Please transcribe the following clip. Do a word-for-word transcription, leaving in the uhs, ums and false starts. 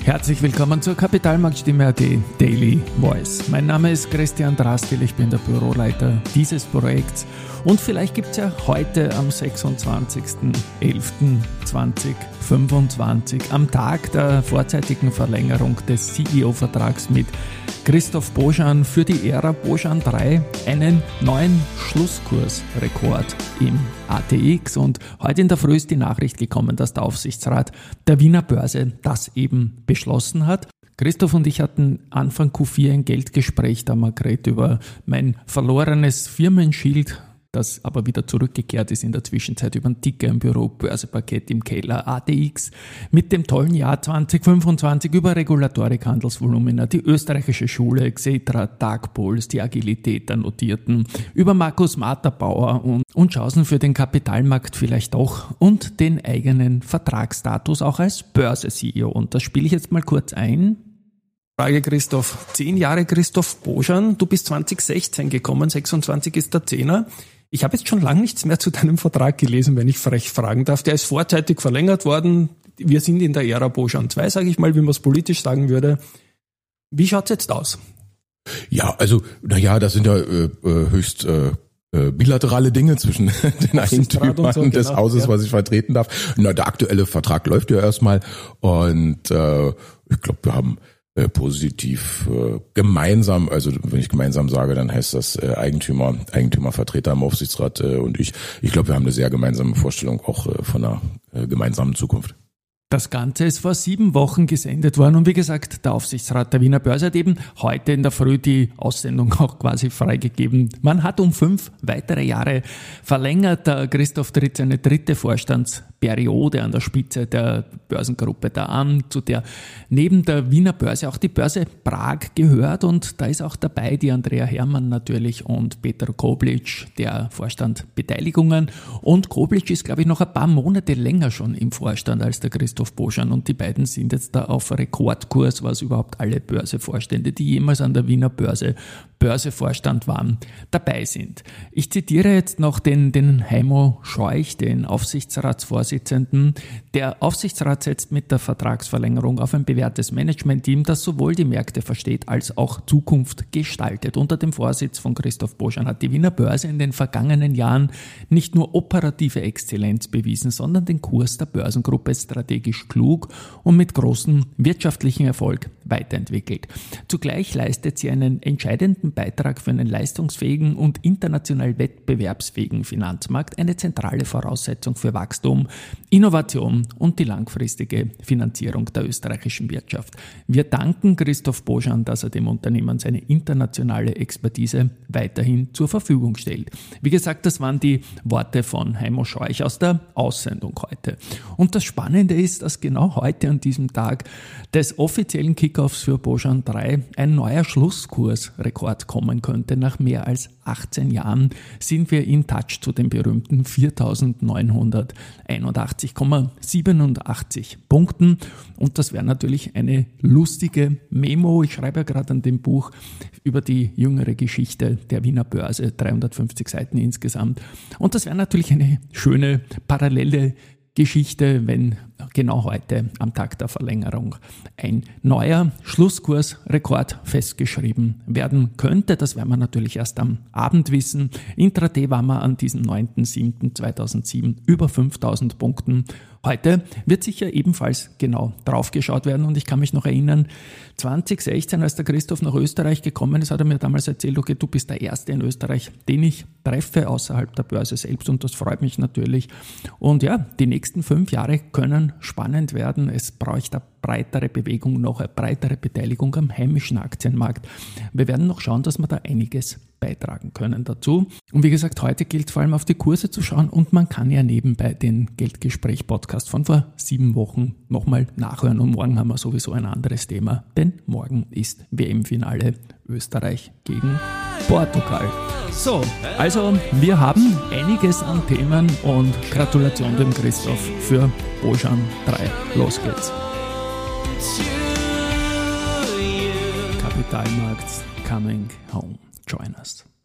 Herzlich willkommen zur Kapitalmarktstimme Punkt at Daily Voice. Mein Name ist Christian Drastil, ich bin der Büroleiter dieses Projekts und vielleicht gibt es ja heute am sechsundzwanzigsten elften zweitausendfünfundzwanzig, am Tag der vorzeitigen Verlängerung des C E O-Vertrags mit Christoph Bojan für die Ära Bojan drei, einen neuen Schlusskursrekord im A T X. Und heute in der Früh ist die Nachricht gekommen, dass der Aufsichtsrat der Wiener Börse das eben beschlossen hat. Christoph und ich hatten Anfang Q vier ein Geldgespräch, da haben wir geredet über mein verlorenes Firmenschild, das aber wieder zurückgekehrt ist in der Zwischenzeit über einen Ticker im Büro, Börseparkett im Keller, A T X, mit dem tollen Jahr zweitausendfünfundzwanzig über Regulatorik, Handelsvolumina, die österreichische Schule, Xetra, Tagpuls, die Agilität der Notierten, über Markus Materbauer und, und Chancen für den Kapitalmarkt vielleicht auch und den eigenen Vertragsstatus auch als Börse-C E O. Und das spiele ich jetzt mal kurz ein. Frage Christoph, zehn Jahre Christoph Bojan, du bist zweitausendsechzehn gekommen, sechsundzwanzig ist der Zehner. Ich habe jetzt schon lange nichts mehr zu deinem Vertrag gelesen, wenn ich frech fragen darf. Der ist vorzeitig verlängert worden. Wir sind in der Ära Bojan zwei, sage ich mal, wie man es politisch sagen würde. Wie schaut's jetzt aus? Ja, also, naja, das sind ja äh, höchst äh, bilaterale Dinge zwischen den Eigentümern so, des genau, Hauses, ja. Was ich vertreten darf. Na, der aktuelle Vertrag läuft ja erstmal und äh, ich glaube, wir haben äh, positiv äh, gemeinsam, also wenn ich gemeinsam sage, dann heißt das äh, Eigentümer, Eigentümervertreter im Aufsichtsrat äh, und ich. Ich glaube, wir haben eine sehr gemeinsame Vorstellung auch äh, von einer äh, gemeinsamen Zukunft. Das Ganze ist vor sieben Wochen gesendet worden und wie gesagt, der Aufsichtsrat der Wiener Börse hat eben heute in der Früh die Aussendung auch quasi freigegeben. Man hat um fünf weitere Jahre verlängert. Der Christoph tritt seine dritte Vorstandsperiode an der Spitze der Börsengruppe da an, zu der neben der Wiener Börse auch die Börse Prag gehört und da ist auch dabei die Andrea Hermann natürlich und Peter Koblitsch, der Vorstand Beteiligungen, und Koblitsch ist, glaube ich, noch ein paar Monate länger schon im Vorstand als der Christoph Bojan und die beiden sind jetzt da auf Rekordkurs, was überhaupt alle Börsevorstände, die jemals an der Wiener Börse Börsevorstand waren, dabei sind. Ich zitiere jetzt noch den, den Heimo Scheuch, den Aufsichtsratsvorsitzenden. Der Aufsichtsrat setzt mit der Vertragsverlängerung auf ein bewährtes Managementteam, das sowohl die Märkte versteht als auch Zukunft gestaltet. Unter dem Vorsitz von Christoph Bojan hat die Wiener Börse in den vergangenen Jahren nicht nur operative Exzellenz bewiesen, sondern den Kurs der Börsengruppe strategisch klug und mit großem wirtschaftlichen Erfolg weiterentwickelt. Zugleich leistet sie einen entscheidenden Beitrag für einen leistungsfähigen und international wettbewerbsfähigen Finanzmarkt, eine zentrale Voraussetzung für Wachstum, Innovation und die langfristige Finanzierung der österreichischen Wirtschaft. Wir danken Christoph Bojan, dass er dem Unternehmen seine internationale Expertise weiterhin zur Verfügung stellt. Wie gesagt, das waren die Worte von Heimo Scheuch aus der Aussendung heute. Und das Spannende ist, dass genau heute an diesem Tag des offiziellen Kickoffs für Bojan drei ein neuer Schlusskursrekord kommen könnte. Nach mehr als achtzehn Jahren sind wir in Touch zu den berühmten viertausendneunhunderteinundachtzig Komma siebenundachtzig Punkten und das wäre natürlich eine lustige Memo. Ich schreibe ja gerade an dem Buch über die jüngere Geschichte der Wiener Börse, dreihundertfünfzig Seiten insgesamt, und das wäre natürlich eine schöne parallele Geschichte, wenn genau heute am Tag der Verlängerung ein neuer Schlusskursrekord festgeschrieben werden könnte. Das werden wir natürlich erst am Abend wissen. Intraday waren wir an diesem neunten siebten zweitausendsieben über fünftausend Punkten. Heute wird sicher ebenfalls genau drauf geschaut werden und ich kann mich noch erinnern, zweitausendsechzehn, als der Christoph nach Österreich gekommen ist, hat er mir damals erzählt, okay, du bist der Erste in Österreich, den ich treffe außerhalb der Börse selbst und das freut mich natürlich. Und ja, die nächsten fünf Jahre können spannend werden. Es braucht eine breitere Bewegung, noch eine breitere Beteiligung am heimischen Aktienmarkt. Wir werden noch schauen, dass wir da einiges beitragen können dazu. Und wie gesagt, heute gilt vor allem auf die Kurse zu schauen und man kann ja nebenbei den Geldgespräch-Podcast von vor sieben Wochen nochmal nachhören und morgen haben wir sowieso ein anderes Thema, denn morgen ist W M-Finale Österreich gegen Portugal. So, also wir haben einiges an Themen und Gratulation dem Christoph für Bojan drei. Los geht's. Kapitalmarkt coming home. Join us.